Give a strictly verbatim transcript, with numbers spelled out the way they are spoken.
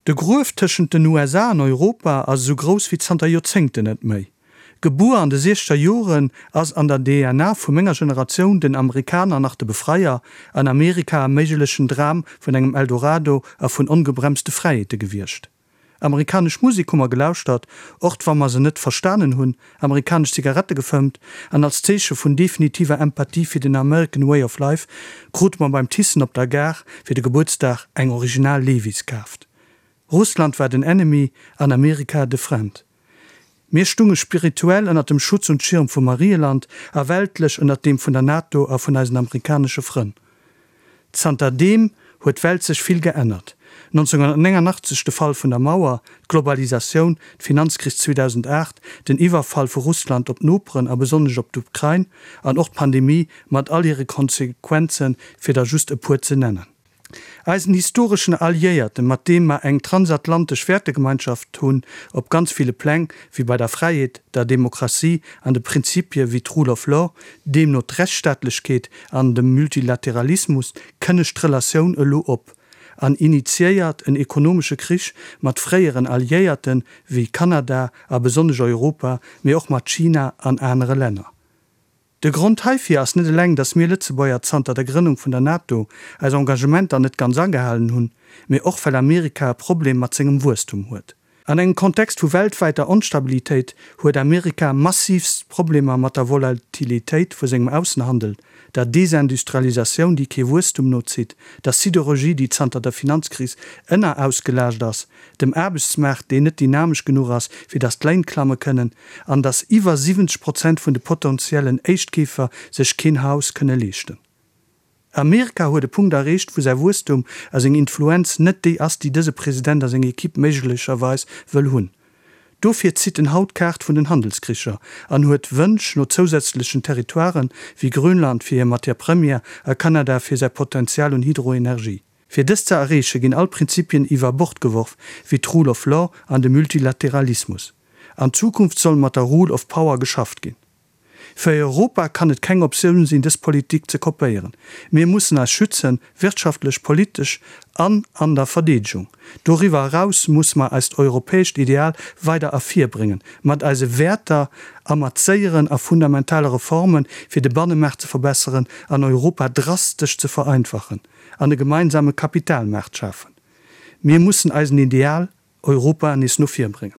De Grouf tschen den U S A an Europa as so groß wie zwanzig Jahrzehnte net méi. Gebur an de sechzehner Joren ass an der D N A vu ménger Generation den Amerikaner nach de Befreier an Amerika am meigelechen Dram vun engem Eldorado a vun ungebremste Freiheete gewircht. Amerikasch Musikummer gelauscht hat, ocht war man se net verstanen hunn, amerikasch Zigarette gefëmmt, an als Zeche vun definitiver Empathie fir den American Way of Life krut man beim Tissen op der Gar fir de Geburtstag eng Original Levis kaft. Russland war den Enemy, an Amerika de Fremd. Mir stunge spirituell ënner dem Schutz und Schirm vu Marieland, a weltlech ënner dem vun der NATO a vun eisen amerikanische Fronn. Zanter dem huet Welt sech viel geändert. neunzehnhundertneunundachtzig de Fall vun der Mauer, Globalisation, Finanzkris zweitausendacht, den Iwerfall vu Russland op Nopren a besonnech op d'Ukraine, an och Pandemie mat all ihre Konsequenzen fir der just e pu ze nennen. Eisen historischen Alliierte, mat dem ma eng transatlantisch Wertegemeinschaft hunn, op ganz viele Pläng wie bei der Freiheit, der Demokratie, an de Prinzipie wie Rule of Law, dem not Rechtsstaatlichkeit an dem Multilateralismus kënnecht Relationun elo op. An initiiert en ekonomische Krich mat freieren Alliierten wie Kanada a besonnech Europa, mé och mat China an andere Länder. De Grund haifir ass net leng, dats mir Lützebauer Zanter der Gründung vun der NATO als Engagement an net ganz angehalen hunn, mé och weil Amerika Problem mat zinggem Wurstum huet. An eng Kontext vu weltweiter Unstabilitéit huet Amerika massivst Probleme mat der Volatilitéit vu segem Außenhandel, der Desindustrialisation die ke Wurstum not zieht, der Siderurgie die Zanter der Finanzkris ënner ausgelagert ass, dem Erbesmärt de net dynamisch genug ass fir das Kleinklammer können, an das iwwer siebzig Prozent vun de potenziellen Echtkäfer sech kein Haus könne lechten. Amerika huet de Punkt errecht, wo se Wurstum as eng Influenz net déi ass die dëse Präsident as eng Ekipp meiglecherweis wëll hunn. Dofir zieht den Hautkart vun den Handelskricher an huet wënsch no zusätzlichen Territoren wie Grönland fir mat der Premier a Kanada fir se Potenzial und Hydroenergie. Fir dës ze erreche gin all Prinzipien iwwer Bord geworf wie Rule of Law an dem Multilateralismus. An Zukunft soll mat der Rule of Power geschafft gin. Für Europa kann et keng Optionen sinn des Politik ze kopieren. Wir mussssen als schützen, wirtschaftlich, politisch an an der Verdegung. Darüber raus muss man als europäisch Ideal weiter afir bringen, mat als Werter amazeieren a fundamentale Reformen fir de Bannemärt zu verbessern, an Europa drastisch zu vereinfachen, an de gemeinsame Kapitalmärt schaffen. Wir mussssen als Ideal Europa nis no fir bringen.